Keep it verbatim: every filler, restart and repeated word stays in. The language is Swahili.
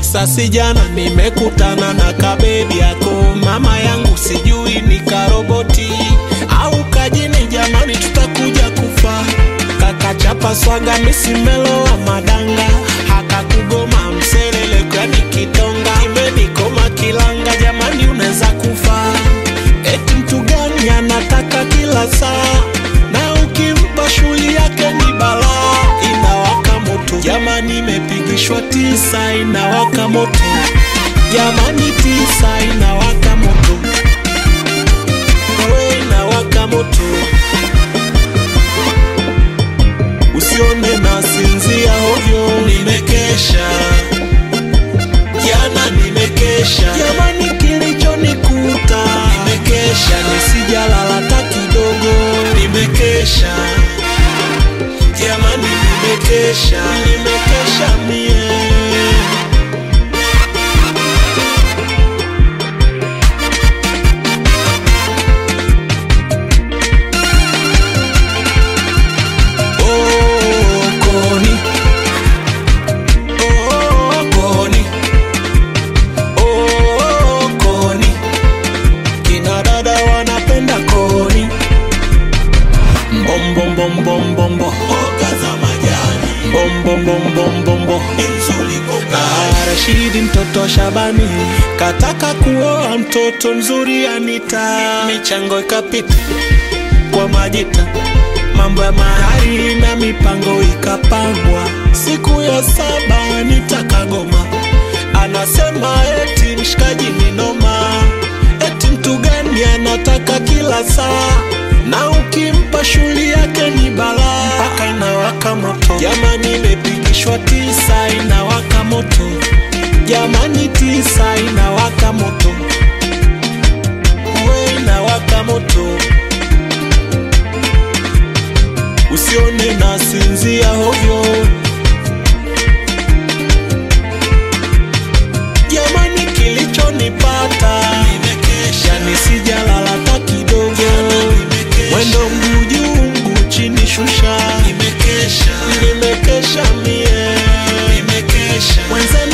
Sasa jana nimekutana na kabebi yako, mama yangu sijui ni karoboti au kajini, jamani tutakuja kufa. Kaka chapa swaga misimelo wa madanga, haka kugoma mselele kwa nikitonga, imenikoma kilanga, jamani unaweza kufa. Eti mtu gani anataka kila saa, na ukimpa shuli yake ni balaa. Inawaka moto jamani, imepigishwa tisa, inawaka moto jamani, tisa inawaka moto, we inawaka moto. Usione na sinzia ovyo, nimekesha jana, nimekesha jamani, kilicho nikuta nimekesha, nisijalala hata kidogo, nimekesha jamani, nimekesha, nimekesha mie. Bom bom bom bom, mboga za majani. Bom bom bom bom bom bom, nzuri boga. Rashidi mtoto Shabani kataka kuoa mtoto mzuri Anita, michango ikapita kwa majita, mambo ya mahari na mipango ikapangwa. Siku ya saba nitakagoma, anasema eti mshikaji ni noma, eti mtu gani anataka kila saa, na ukimpa shuli yake ni balaa. Mpaka inawaka moto jamani, imepigishwa tisa, inawaka moto jamani, tisa inawaka moto, we inawaka moto. Usione na sinzia ovyo jamani, kilicho nipata nimekesha, nisijalala hata kidogo, mwendo mguu juu mguu chini shusha, nimekesha, nimekesha mie, nimekesha.